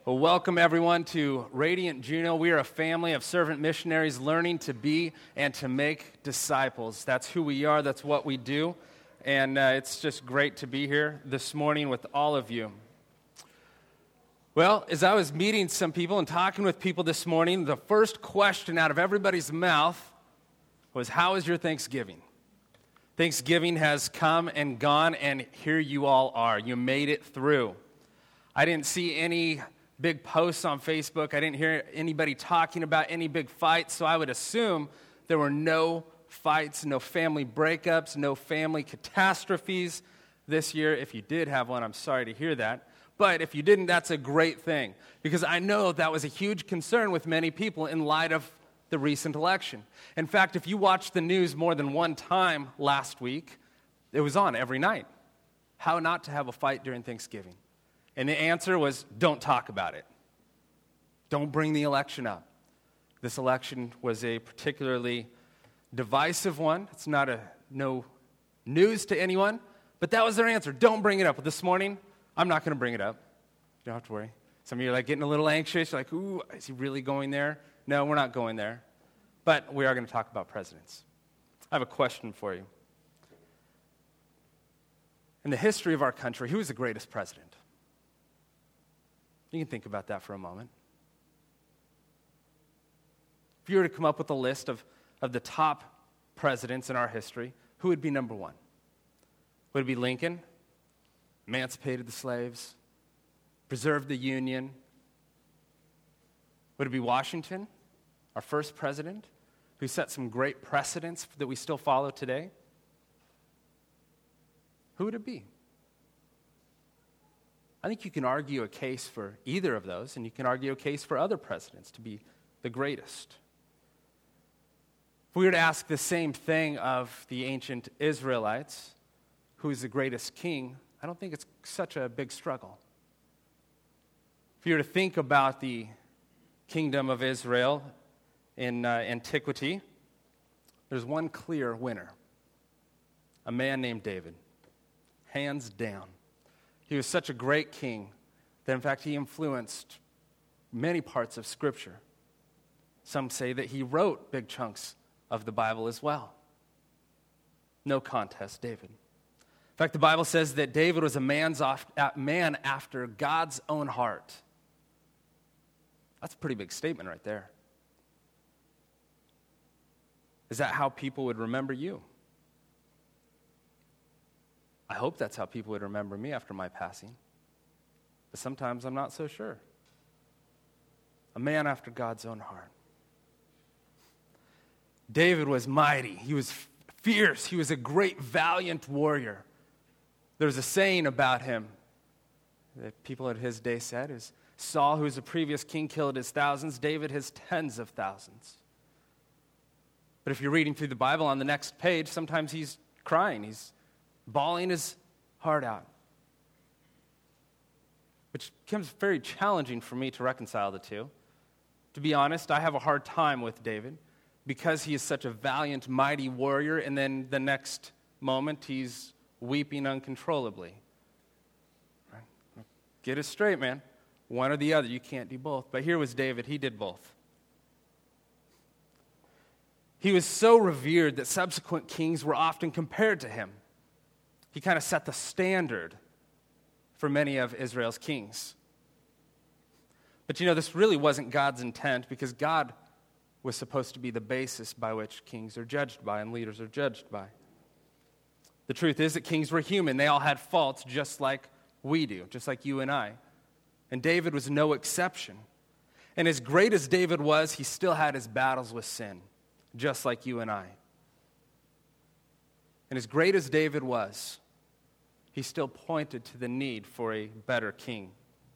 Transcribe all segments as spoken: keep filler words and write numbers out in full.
Well, welcome everyone to Radiant Juneau. We are a family of servant missionaries learning to be and to make disciples. That's who we are. That's what we do. And uh, it's just great to be here this morning with all of you. Well, as I was meeting some people and talking with people this morning, the first question out of everybody's mouth was, how is your Thanksgiving? Thanksgiving has come and gone, and here you all are. You made it through. I didn't see any big posts on Facebook. I didn't hear anybody talking about any big fights, so I would assume there were no fights, no family breakups, no family catastrophes this year. If you did have one, I'm sorry to hear that. But if you didn't, that's a great thing, because I know that was a huge concern with many people in light of the recent election. In fact, if you watched the news more than one time last week, it was on every night. How not to have a fight during Thanksgiving. And the answer was, don't talk about it. Don't bring the election up. This election was a particularly divisive one. It's not a no news to anyone, but that was their answer. Don't bring it up. But this morning, I'm not going to bring it up. You don't have to worry. Some of you are like getting a little anxious. You're like, ooh, is he really going there? No, we're not going there. But we are going to talk about presidents. I have a question for you. In the history of our country, who is the greatest president? You can think about that for a moment. If you were to come up with a list of, of the top presidents in our history, who would be number one? Would it be Lincoln? Emancipated the slaves, preserved the Union. Would it be Washington, our first president, who set some great precedents that we still follow today? Who would it be? I think you can argue a case for either of those, and you can argue a case for other presidents to be the greatest. If we were to ask the same thing of the ancient Israelites, who is the greatest king, I don't think it's such a big struggle. If you were to think about the kingdom of Israel in uh, antiquity, there's one clear winner, a man named David, hands down. He was such a great king that, in fact, he influenced many parts of Scripture. Some say that he wrote big chunks of the Bible as well. No contest, David. In fact, the Bible says that David was a man's off, uh, man after God's own heart. That's a pretty big statement right there. Is that how people would remember you? I hope that's how people would remember me after my passing. But sometimes I'm not so sure. A man after God's own heart. David was mighty. He was fierce. He was a great, valiant warrior. There's a saying about him that people at his day said is, Saul, who was a previous king, killed his thousands. David his tens of thousands. But if you're reading through the Bible on the next page, sometimes he's crying. He's bawling his heart out. Which becomes very challenging for me to reconcile the two. To be honest, I have a hard time with David because he is such a valiant, mighty warrior, and then the next moment he's weeping uncontrollably. Right? Get it straight, man. One or the other. You can't do both. But here was David. He did both. He was so revered that subsequent kings were often compared to him. He kind of set the standard for many of Israel's kings. But you know, this really wasn't God's intent, because God was supposed to be the basis by which kings are judged by and leaders are judged by. The truth is that kings were human. They all had faults just like we do, just like you and I. And David was no exception. And as great as David was, he still had his battles with sin, just like you and I. And as great as David was, he still pointed to the need for a better king.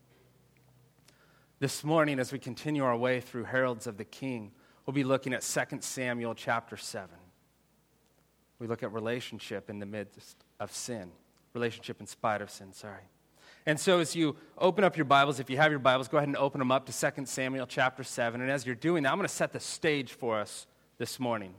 This morning, as we continue our way through Heralds of the King, we'll be looking at Second Samuel chapter seven. We look at relationship in the midst of sin. Relationship in spite of sin, sorry. And so as you open up your Bibles, if you have your Bibles, go ahead and open them up to Second Samuel chapter seven. And as you're doing that, I'm going to set the stage for us this morning.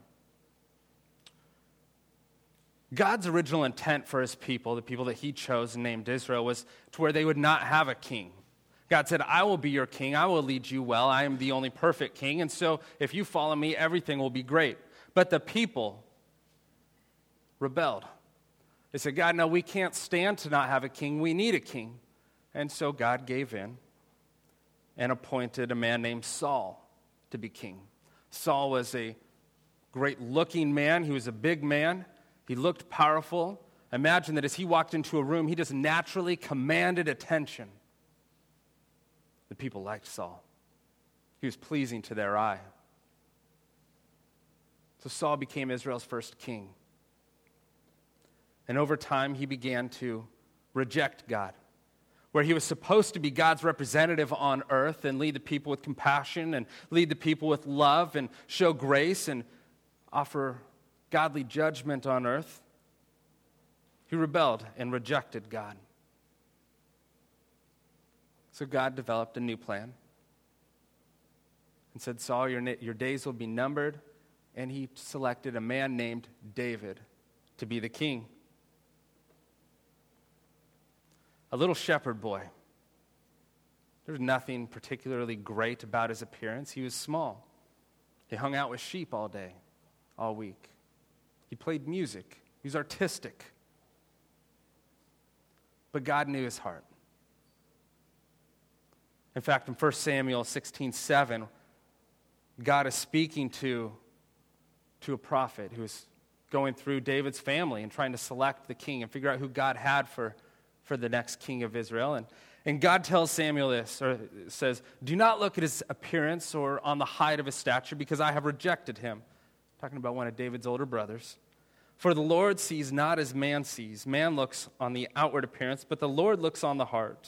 God's original intent for his people, the people that he chose and named Israel, was to where they would not have a king. God said, I will be your king. I will lead you well. I am the only perfect king. And so if you follow me, everything will be great. But the people rebelled. They said, God, no, we can't stand to not have a king. We need a king. And so God gave in and appointed a man named Saul to be king. Saul was a great-looking man. He was a big man. He looked powerful. Imagine that as he walked into a room, he just naturally commanded attention. The people liked Saul. He was pleasing to their eye. So Saul became Israel's first king. And over time, he began to reject God. Where he was supposed to be God's representative on earth and lead the people with compassion and lead the people with love and show grace and offer godly judgment on earth, he rebelled and rejected God. So God developed a new plan and said, Saul, your, your days will be numbered. And he selected a man named David to be the king. A little shepherd boy. There was nothing particularly great about his appearance. He was small. He hung out with sheep all day, all week. He played music. He was artistic. But God knew his heart. In fact, in First Samuel sixteen seven, God is speaking to, to a prophet who is going through David's family and trying to select the king and figure out who God had for, for the next king of Israel. And, and God tells Samuel this, or says, do not look at his appearance or on the height of his stature, because I have rejected him. Talking about one of David's older brothers. For the Lord sees not as man sees. Man looks on the outward appearance, but the Lord looks on the heart.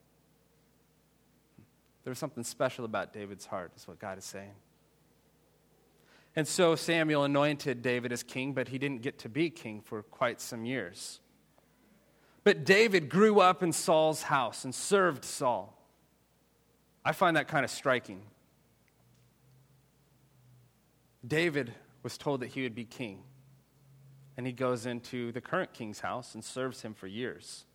There's something special about David's heart, is what God is saying. And so Samuel anointed David as king, but he didn't get to be king for quite some years. But David grew up in Saul's house and served Saul. I find that kind of striking. David was told that he would be king, and he goes into the current king's house and serves him for years,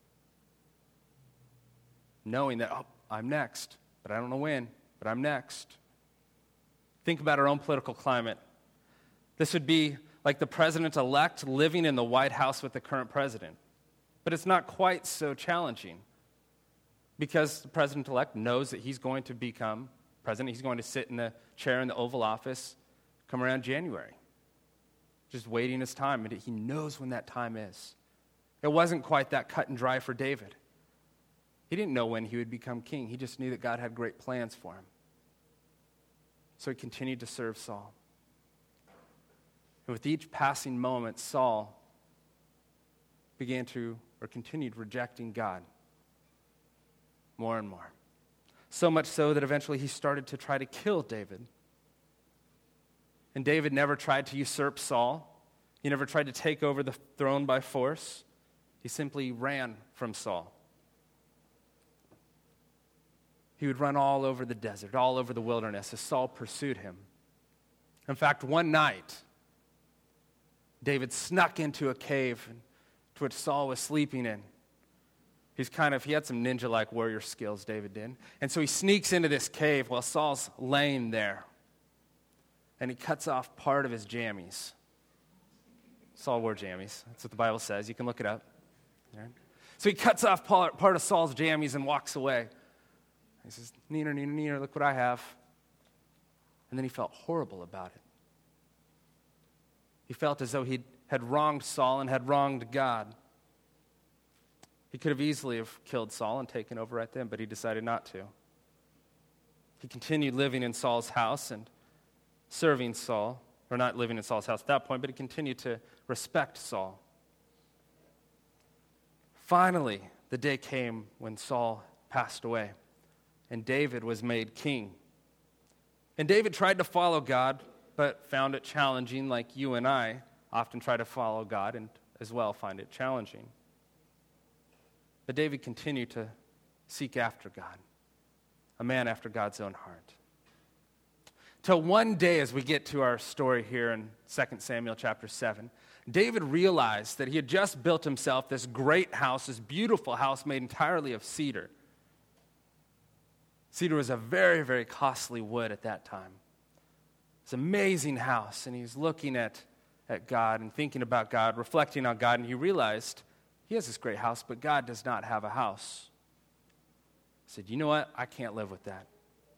knowing that, oh, I'm next. But I don't know when, but I'm next. Think about our own political climate. This would be like the president-elect living in the White House with the current president. But it's not quite so challenging because the president-elect knows that he's going to become president. He's going to sit in the chair in the Oval Office come around January, just waiting his time. And he knows when that time is. It wasn't quite that cut and dry for David. He didn't know when he would become king. He just knew that God had great plans for him. So he continued to serve Saul. And with each passing moment, Saul began to, or continued rejecting God more and more. So much so that eventually he started to try to kill David. And David never tried to usurp Saul. He never tried to take over the throne by force. He simply ran from Saul. He would run all over the desert, all over the wilderness as Saul pursued him. In fact, one night, David snuck into a cave to which Saul was sleeping in. He's kind of, he had some ninja-like warrior skills, David did. And so he sneaks into this cave while Saul's laying there. And he cuts off part of his jammies. Saul wore jammies. That's what the Bible says. You can look it up. So he cuts off part, part of Saul's jammies and walks away. He says, Neener, Neener, Neener, look what I have. And then he felt horrible about it. He felt as though he had wronged Saul and had wronged God. He could have easily have killed Saul and taken over right then, but he decided not to. He continued living in Saul's house and serving Saul, or not living in Saul's house at that point, but he continued to respect Saul. Finally, the day came when Saul passed away. And David was made king. And David tried to follow God, but found it challenging, like you and I often try to follow God and as well find it challenging. But David continued to seek after God, a man after God's own heart. Till one day, as we get to our story here in Second Samuel chapter seven, David realized that he had just built himself this great house, this beautiful house made entirely of cedar. Cedar was a very, very costly wood at that time. It's an amazing house, and he's looking at, at God and thinking about God, reflecting on God, and he realized he has this great house, but God does not have a house. He said, you know what? I can't live with that.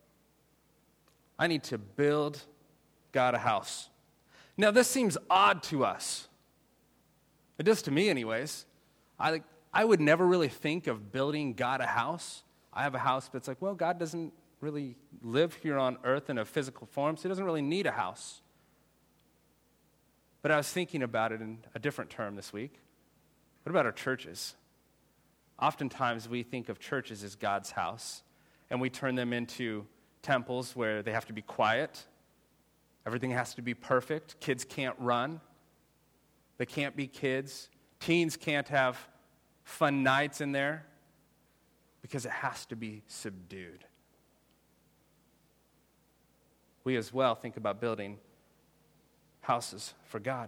I need to build God a house. Now, this seems odd to us. It does to me anyways. I, I would never really think of building God a house. I have a house, but it's like, well, God doesn't really live here on earth in a physical form, so he doesn't really need a house. But I was thinking about it in a different term this week. What about our churches? Oftentimes we think of churches as God's house, and we turn them into temples where they have to be quiet. Everything has to be perfect. Kids can't run. They can't be kids. Teens can't have fun nights in there because it has to be subdued. We as well think about building houses for God.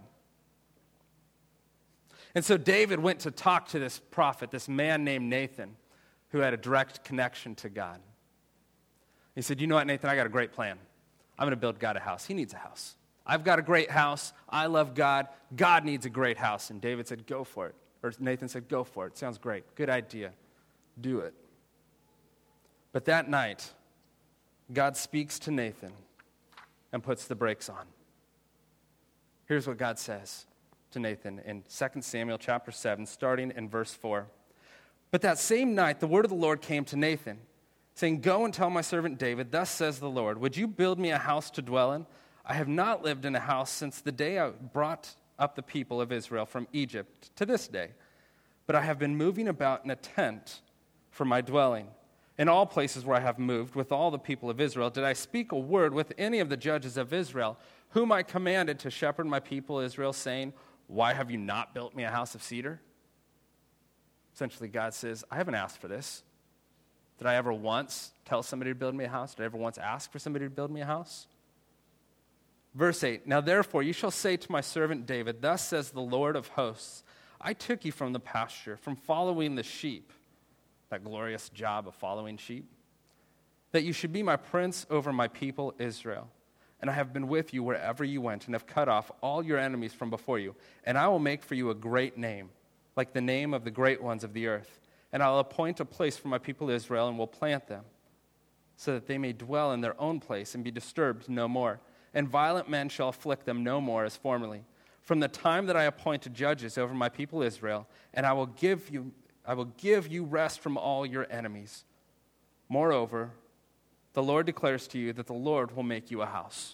And so David went to talk to this prophet, this man named Nathan, who had a direct connection to God. He said, you know what, Nathan, I got a great plan. I'm going to build God a house. He needs a house. I've got a great house. I love God. God needs a great house. And David said, go for it. Or Nathan said, go for it. Sounds great. Good idea. Do it. But that night, God speaks to Nathan and puts the brakes on. Here's what God says to Nathan in Second Samuel chapter seven, starting in verse four. But that same night, the word of the Lord came to Nathan, saying, go and tell my servant David, thus says the Lord, would you build me a house to dwell in? I have not lived in a house since the day I brought up the people of Israel from Egypt to this day, but I have been moving about in a tent for my dwelling. In all places where I have moved with all the people of Israel, did I speak a word with any of the judges of Israel, whom I commanded to shepherd my people Israel, saying, why have you not built me a house of cedar? Essentially, God says, I haven't asked for this. Did I ever once tell somebody to build me a house? Did I ever once ask for somebody to build me a house? Verse eight, now therefore you shall say to my servant David, thus says the Lord of hosts, I took you from the pasture, from following the sheep, that glorious job of following sheep, that you should be my prince over my people Israel. And I have been with you wherever you went, and have cut off all your enemies from before you. And I will make for you a great name, like the name of the great ones of the earth. And I will appoint a place for my people Israel, and will plant them, so that they may dwell in their own place and be disturbed no more. And violent men shall afflict them no more as formerly. From the time that I appointed judges over my people Israel, and I will give you, I will give you rest from all your enemies. Moreover, the Lord declares to you that the Lord will make you a house.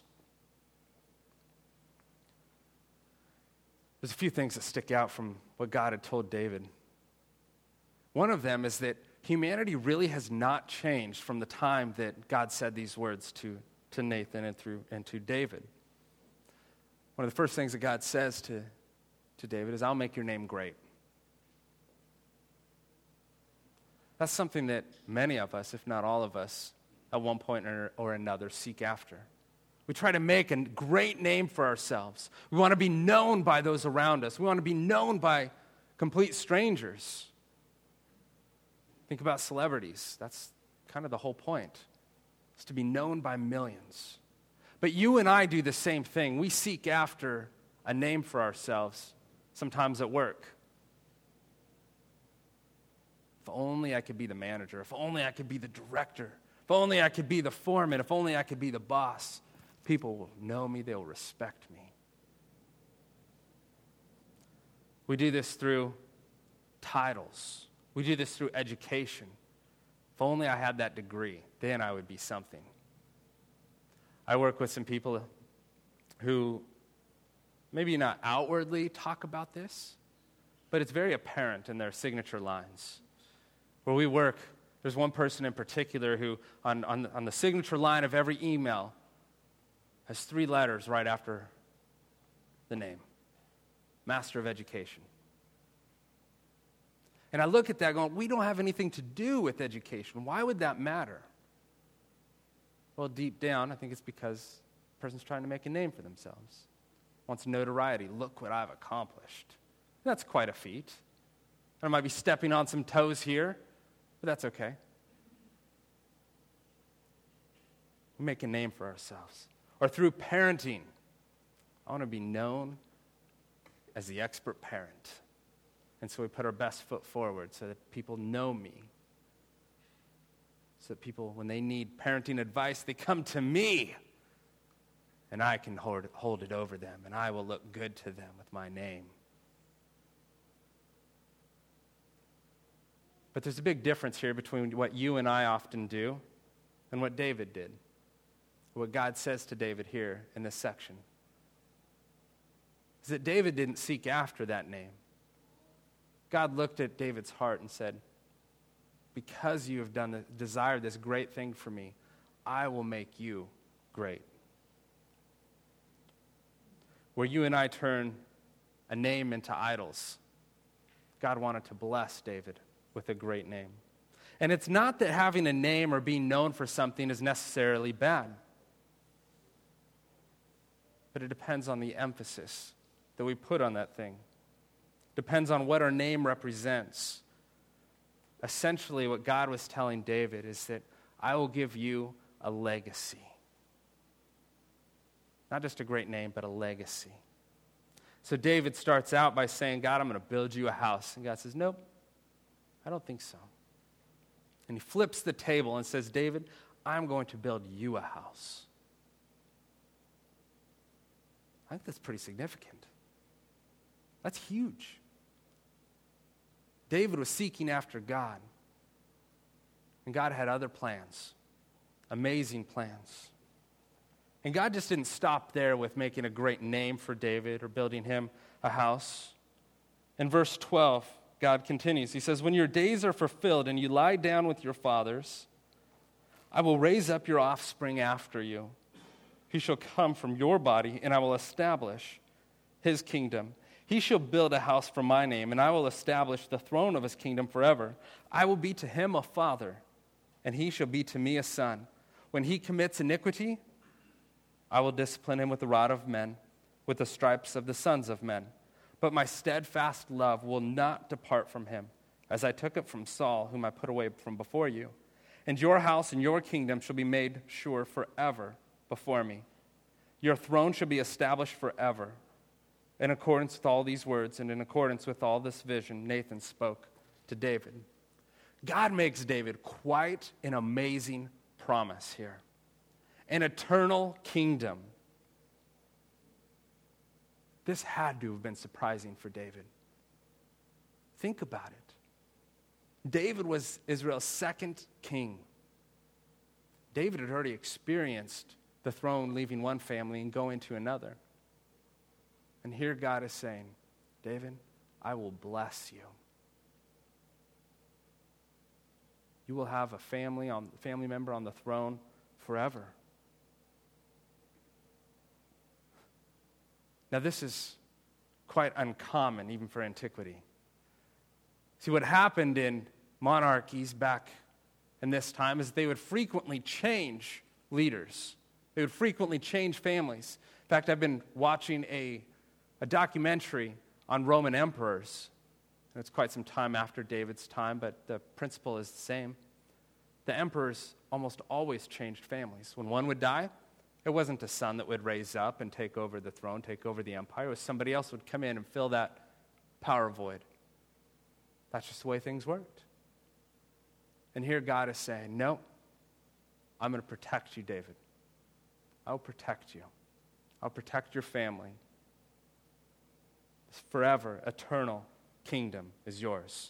There's a few things that stick out from what God had told David. One of them is that humanity really has not changed from the time that God said these words to, to Nathan and, through, and to David. One of the first things that God says to, to David is, I'll make your name great. That's something that many of us, if not all of us, at one point or, or another seek after. We try to make a great name for ourselves. We want to be known by those around us. We want to be known by complete strangers. Think about celebrities. That's kind of the whole point. It's to be known by millions. But you and I do the same thing. We seek after a name for ourselves, sometimes at work. If only I could be the manager. If only I could be the director. If only I could be the foreman. If only I could be the boss. People will know me. They'll respect me. We do this through titles. We do this through education. If only I had that degree, then I would be something. I work with some people who maybe not outwardly talk about this, but it's very apparent in their signature lines. Where we work, there's one person in particular who, on, on, on the signature line of every email, has three letters right after the name. Master of Education. And I look at that going, we don't have anything to do with education. Why would that matter? Well, deep down, I think it's because the person's trying to make a name for themselves. Wants notoriety. Look what I've accomplished. That's quite a feat. I might be stepping on some toes here, but that's okay. we make a name for ourselves. Or through parenting, I want to be known as the expert parent. And so we put our best foot forward so that people know me. So that people, when they need parenting advice, they come to me. And I can hold, hold it over them. And I will look good to them with my name. But there's a big difference here between what you and I often do and what David did. What God says to David here in this section is that David didn't seek after that name. God looked at David's heart and said, because you have done the, desired this great thing for me, I will make you great. Where you and I turn a name into idols, God wanted to bless David with a great name. And it's not that having a name or being known for something is necessarily bad, but it depends on the emphasis that we put on that thing. Depends on what our name represents. Essentially, what God was telling David is that I will give you a legacy. Not just a great name, but a legacy. So David starts out by saying, God, I'm going to build you a house. And God says, nope, I don't think so. And he flips the table and says, David, I'm going to build you a house. I think that's pretty significant. That's huge. David was seeking after God. And God had other plans, amazing plans. And God just didn't stop there with making a great name for David or building him a house. In verse twelve, God continues. He says, when your days are fulfilled and you lie down with your fathers, I will raise up your offspring after you. He shall come from your body, and I will establish his kingdom. He shall build a house for my name, and I will establish the throne of his kingdom forever. I will be to him a father, and he shall be to me a son. When he commits iniquity, I will discipline him with the rod of men, with the stripes of the sons of men. But my steadfast love will not depart from him, as I took it from Saul, whom I put away from before you. And your house and your kingdom shall be made sure forever before me. Your throne shall be established forever. In accordance with all these words and in accordance with all this vision, Nathan spoke to David. God makes David quite an amazing promise here. An eternal kingdom. This had to have been surprising for David. Think about it. David was Israel's second king. David had already experienced the throne leaving one family and going to another. And here God is saying, David, I will bless you. You will have a family on family member on the throne forever. Now this is quite uncommon even for antiquity. See, what happened in monarchies back in this time is they would frequently change leaders. They would frequently change families. In fact, I've been watching a, a documentary on Roman emperors. And it's quite some time after David's time, but the principle is the same. The emperors almost always changed families. When one would die, it wasn't a son that would raise up and take over the throne, take over the empire. It was somebody else would come in and fill that power void. That's just the way things worked. And here God is saying, no, I'm going to protect you, David. I'll protect you. I'll protect your family. This forever, eternal kingdom is yours.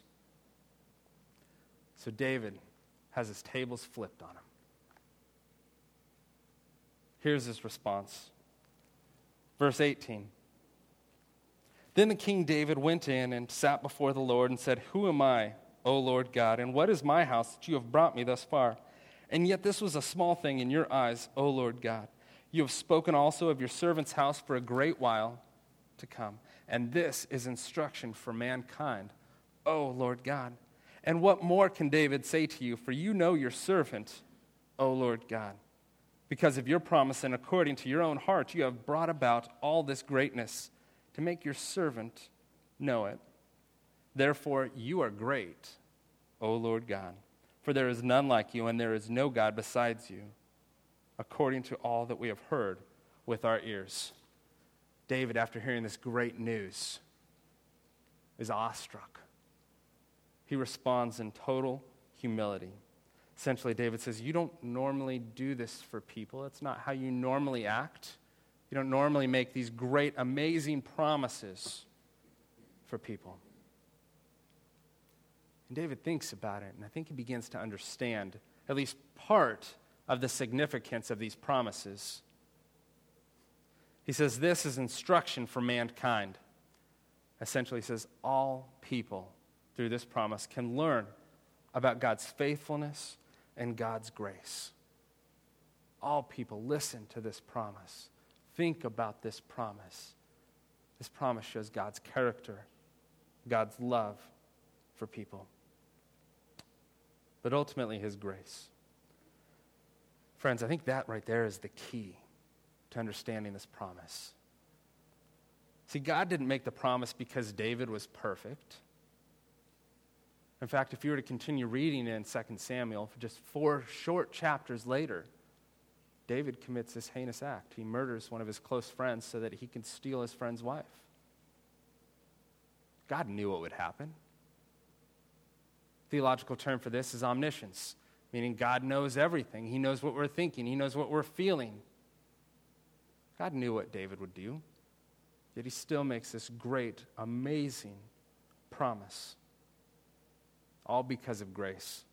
So David has his tables flipped on him. Here's his response. Verse eighteen. Then the king David went in and sat before the Lord and said, who am I, O Lord God, and what is my house that you have brought me thus far? And yet this was a small thing in your eyes, O Lord God. You have spoken also of your servant's house for a great while to come. And this is instruction for mankind, O Lord God. And what more can David say to you? For you know your servant, O Lord God. Because of your promise and according to your own heart, you have brought about all this greatness to make your servant know it. Therefore, you are great, O Lord God. For there is none like you, and there is no God besides you. according to all that we have heard with our ears. David, after hearing this great news, is awestruck. He responds in total humility. Essentially, David says, you don't normally do this for people. It's not how you normally act. You don't normally make these great, amazing promises for people. And David thinks about it, and I think he begins to understand at least part of the significance of these promises. He says, this is instruction for mankind. Essentially, he says, all people through this promise can learn about God's faithfulness and God's grace. All people listen to this promise. Think about this promise. This promise shows God's character, God's love for people, but ultimately his grace. Friends, I think that right there is the key to understanding this promise. See, God didn't make the promise because David was perfect. In fact, if you were to continue reading in Second Samuel, just four short chapters later, David commits this heinous act. He murders one of his close friends so that he can steal his friend's wife. God knew what would happen. Theological term for this is omniscience, meaning God knows everything. He knows what we're thinking. He knows what we're feeling. God knew what David would do, yet he still makes this great, amazing promise, all because of grace.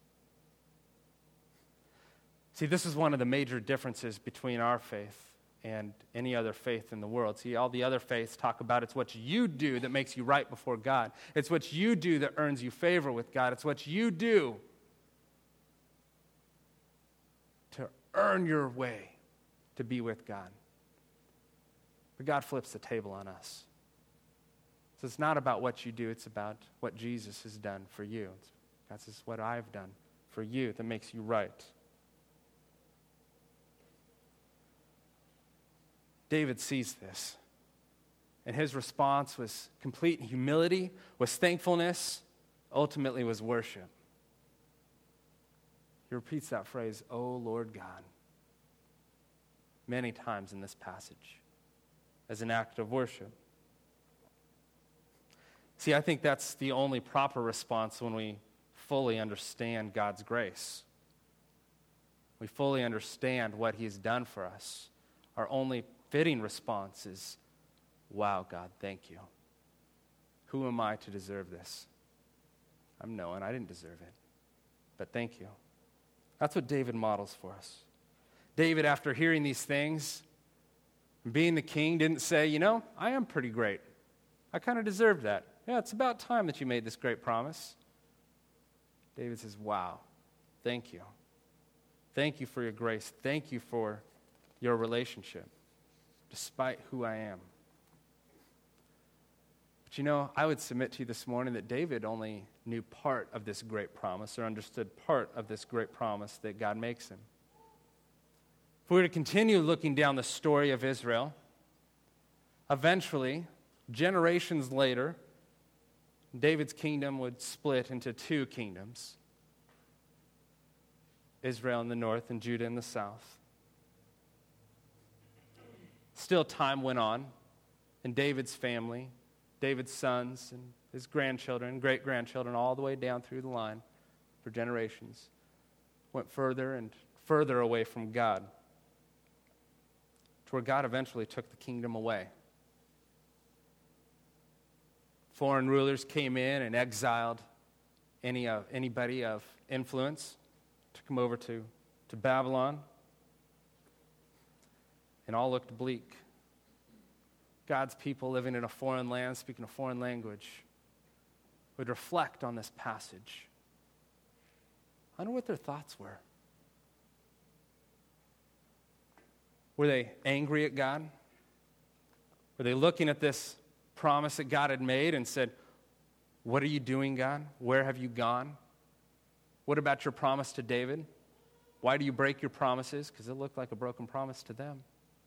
See, this is one of the major differences between our faith and any other faith in the world. See, all the other faiths talk about it's what you do that makes you right before God. It's what you do that earns you favor with God. It's what you do to earn your way to be with God. But God flips the table on us. So it's not about what you do, it's about what Jesus has done for you. It's, God says, what I've done for you that makes you right. David sees this, and his response was complete humility, was thankfulness, ultimately was worship. He repeats that phrase, "O Lord God," many times in this passage as an act of worship. See, I think that's the only proper response when we fully understand God's grace. We fully understand what he's done for us. Our only fitting response is, wow, God, thank you. Who am I to deserve this? I'm no one. I didn't deserve it. But thank you. That's what David models for us. David, after hearing these things, being the king, didn't say, you know, I am pretty great. I kind of deserved that. Yeah, it's about time that you made this great promise. David says, wow, thank you. Thank you for your grace. Thank you for your relationship, despite who I am. But you know, I would submit to you this morning that David only knew part of this great promise or understood part of this great promise that God makes him. If we were to continue looking down the story of Israel, eventually, generations later, David's kingdom would split into two kingdoms, Israel in the north and Judah in the south. Still, time went on, and David's family, David's sons, and his grandchildren, great-grandchildren, all the way down through the line for generations, went further and further away from God, to where God eventually took the kingdom away. Foreign rulers came in and exiled any of, anybody of influence, took them over to, to Babylon. And all looked bleak. God's people living in a foreign land, speaking a foreign language, would reflect on this passage. I wonder what their thoughts were. Were they angry at God? Were they looking at this promise that God had made and said, what are you doing, God? Where have you gone? What about your promise to David? Why do you break your promises? Because it looked like a broken promise to them.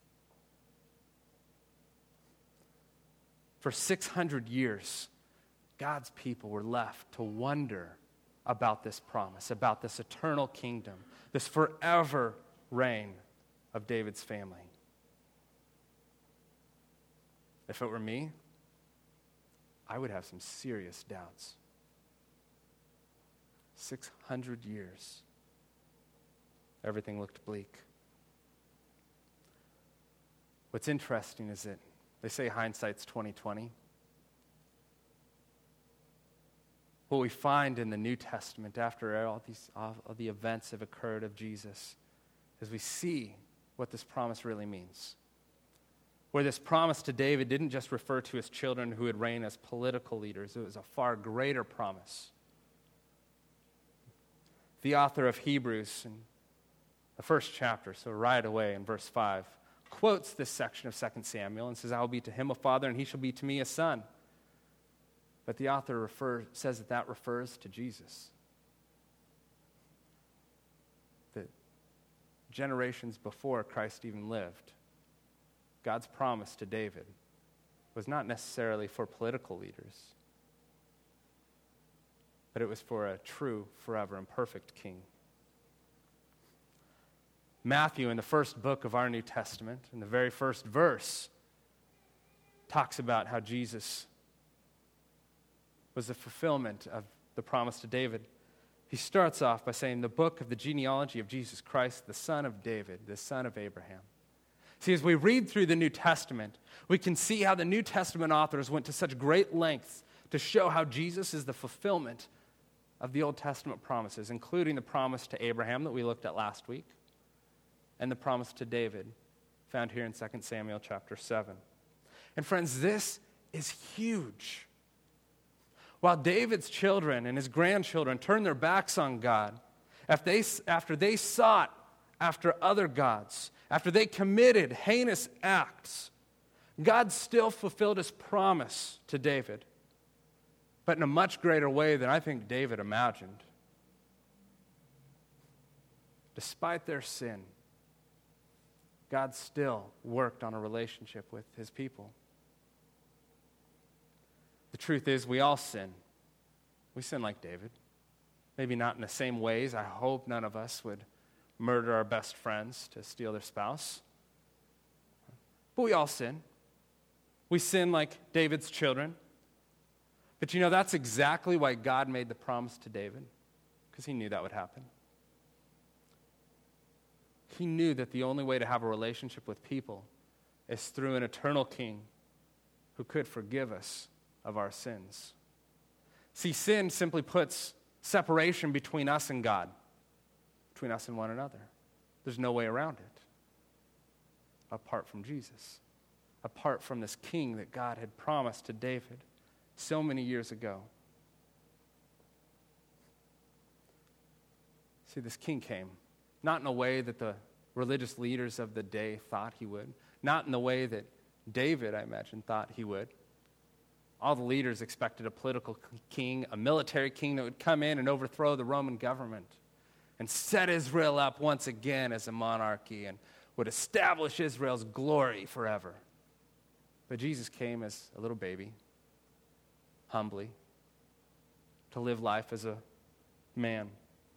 For six hundred years, God's people were left to wonder about this promise, about this eternal kingdom, this forever reign of David's family. If it were me, I would have some serious doubts. six hundred years. Everything looked bleak. What's interesting is that they say hindsight's twenty twenty. What we find in the New Testament after all these all the events have occurred of Jesus is we see what this promise really means. Where this promise to David didn't just refer to his children who would reign as political leaders, it was a far greater promise. The author of Hebrews, in the first chapter, so right away in verse five, quotes this section of Second Samuel and says, I will be to him a father, and he shall be to me a son. But the author refer, says that that refers to Jesus. That generations before Christ even lived, God's promise to David was not necessarily for political leaders, but it was for a true, forever, and perfect king. Matthew, in the first book of our New Testament, in the very first verse, talks about how Jesus was the fulfillment of the promise to David. He starts off by saying, the book of the genealogy of Jesus Christ, the son of David, the son of Abraham. See, as we read through the New Testament, we can see how the New Testament authors went to such great lengths to show how Jesus is the fulfillment of the Old Testament promises, including the promise to Abraham that we looked at last week, and the promise to David, found here in Second Samuel chapter seven. And friends, this is huge. While David's children and his grandchildren turned their backs on God, after they, after they sought after other gods, after they committed heinous acts, God still fulfilled his promise to David, but in a much greater way than I think David imagined. Despite their sin, God still worked on a relationship with his people. The truth is, we all sin. We sin like David. Maybe not in the same ways. I hope none of us would murder our best friends to steal their spouse. But we all sin. We sin like David's children. But you know, that's exactly why God made the promise to David, because he knew that would happen. He knew that the only way to have a relationship with people is through an eternal king who could forgive us of our sins. See, sin simply puts separation between us and God, between us and one another. There's no way around it apart from Jesus, apart from this king that God had promised to David so many years ago. See, this king came, not in a way that the religious leaders of the day thought he would, not in the way that David, I imagine, thought he would. All the leaders expected a political king, a military king that would come in and overthrow the Roman government and set Israel up once again as a monarchy and would establish Israel's glory forever. But Jesus came as a little baby, humbly, to live life as a man.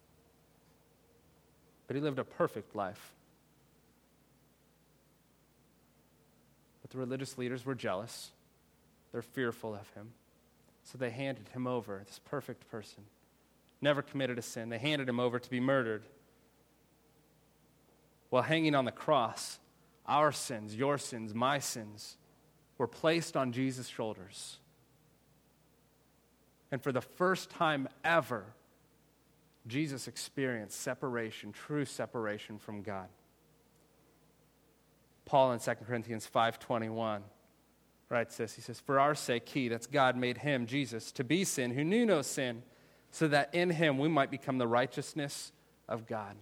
But he lived a perfect life. But the religious leaders were jealous. They're fearful of him. So they handed him over, this perfect person, never committed a sin. They handed him over to be murdered. While hanging on the cross, our sins, your sins, my sins, were placed on Jesus' shoulders. And for the first time ever, Jesus experienced separation, true separation from God. Paul in Second Corinthians five twenty-one writes this. He says, for our sake, he, that's God, made him, Jesus, to be sin, who knew no sin, so that in him we might become the righteousness of God.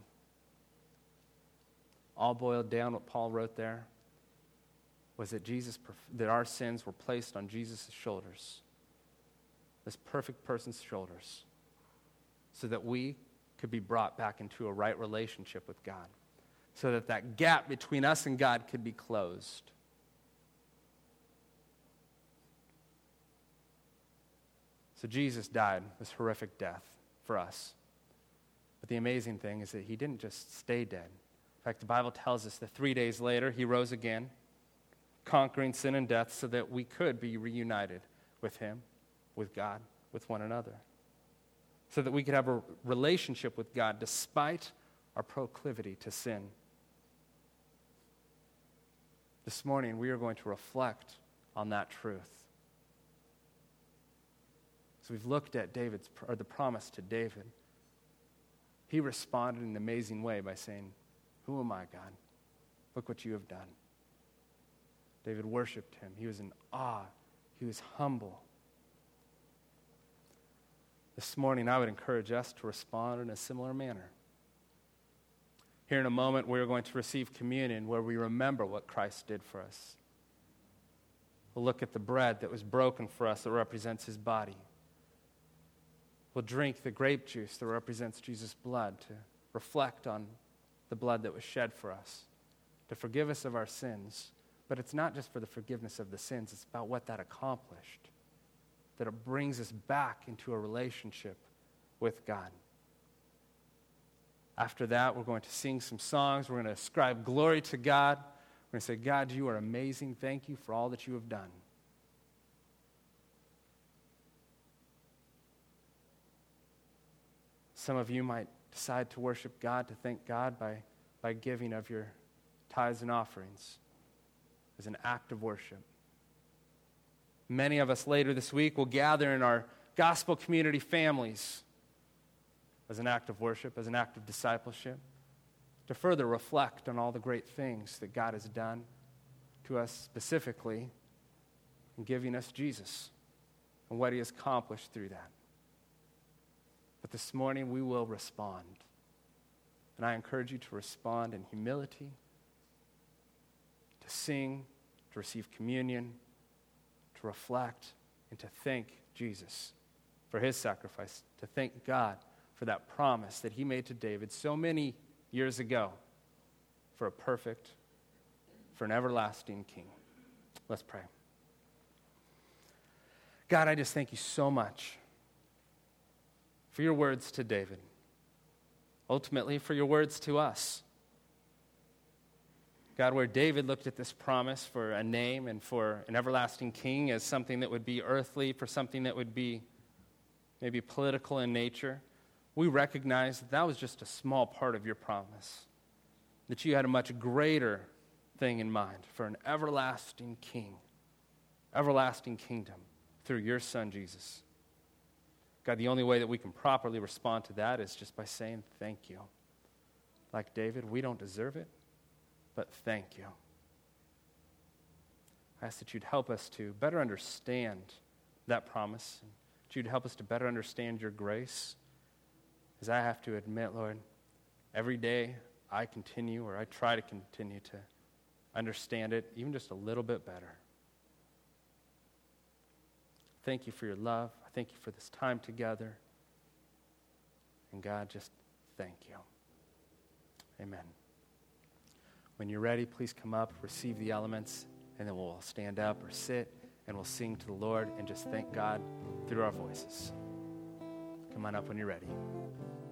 All boiled down, what Paul wrote there was that Jesus, that our sins were placed on Jesus' shoulders, this perfect person's shoulders, so that we could be brought back into a right relationship with God, so that that gap between us and God could be closed. So Jesus died this horrific death for us. But the amazing thing is that he didn't just stay dead. fact, the Bible tells us that three days later, he rose again, conquering sin and death so that we could be reunited with him, with God, with one another, so that we could have a relationship with God despite our proclivity to sin. This morning, we are going to reflect on that truth. So we've looked at David's, or the promise to David. He responded in an amazing way by saying, "Who am I, God? Look what you have done." David worshiped him. He was in awe. He was humble. This morning, I would encourage us to respond in a similar manner. Here in a moment, we're going to receive communion where we remember what Christ did for us. We'll look at the bread that was broken for us that represents his body. We'll drink the grape juice that represents Jesus' blood to reflect on the blood that was shed for us, to forgive us of our sins. But it's not just for the forgiveness of the sins, it's about what that accomplished, that it brings us back into a relationship with God. After that, we're going to sing some songs. We're going to ascribe glory to God. We're going to say, "God, you are amazing. Thank you for all that you have done." Some of you might decide to worship God, to thank God by, by giving of your tithes and offerings as an act of worship. Many of us later this week will gather in our gospel community families as an act of worship, as an act of discipleship, to further reflect on all the great things that God has done to us specifically in giving us Jesus and what he has accomplished through that. But this morning we will respond. And I encourage you to respond in humility, to sing, to receive communion, to reflect, and to thank Jesus for his sacrifice, to thank God for that promise that he made to David so many years ago for a perfect, for an everlasting king. Let's pray. God, I just thank you so much for your words to David, ultimately for your words to us. God, where David looked at this promise for a name and for an everlasting king as something that would be earthly, for something that would be maybe political in nature, we recognize that that was just a small part of your promise, that you had a much greater thing in mind for an everlasting king, everlasting kingdom through your son, Jesus. God, the only way that we can properly respond to that is just by saying thank you. Like David, we don't deserve it, but thank you. I ask that you'd help us to better understand that promise, that you'd help us to better understand your grace. As I have to admit, Lord, every day I continue, or I try to continue to understand it even just a little bit better. Thank you for your love. I thank you for this time together. And God, just thank you. Amen. When you're ready, please come up, receive the elements, and then we'll stand up or sit, and we'll sing to the Lord and just thank God through our voices. Come on up when you're ready.